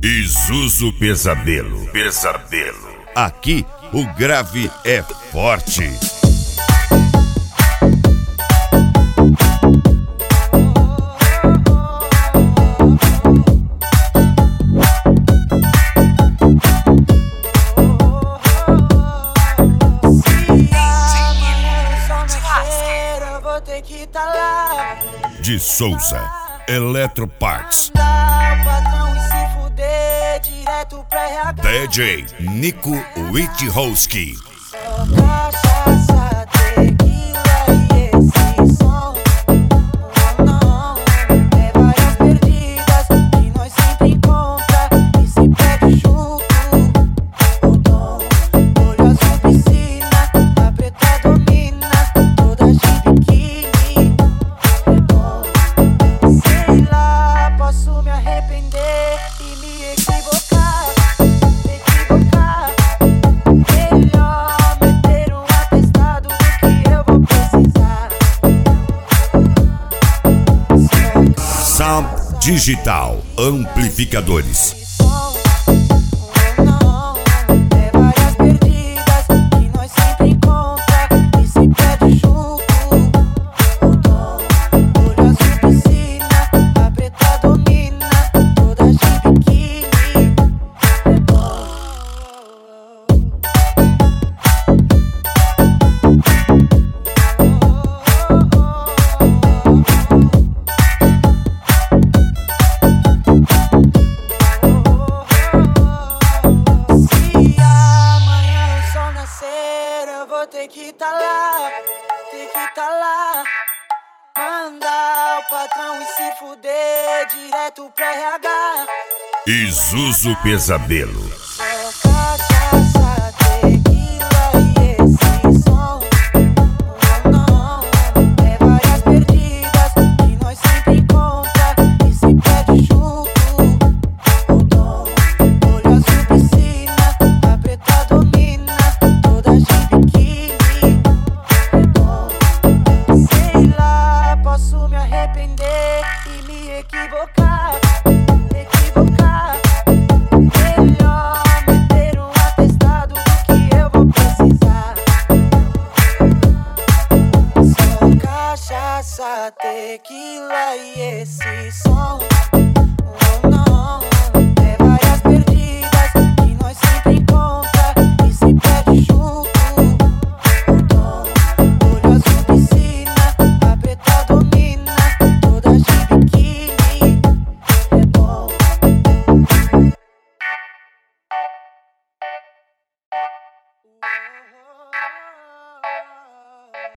Isuzu Pesadelo. Pesadelo. Aqui o grave é forte. De Souza, Eletroparts. DJ Nico Witkowski. Sound Digital Amplificadores. Tem que tá lá, mandar o patrão e se fuder direto pra RH. Isuzu Pesadelo. Cachaça, tequila e esse som. Não, é várias perdidas que nós sempre encontra e se pede junto. O dom, olho azul piscina, a preta domina, toda de biquíni. Posso me arrepender e me equivocar. Melhor meter um atestado do que eu vou precisar. Só cachaça, tequila e esse som.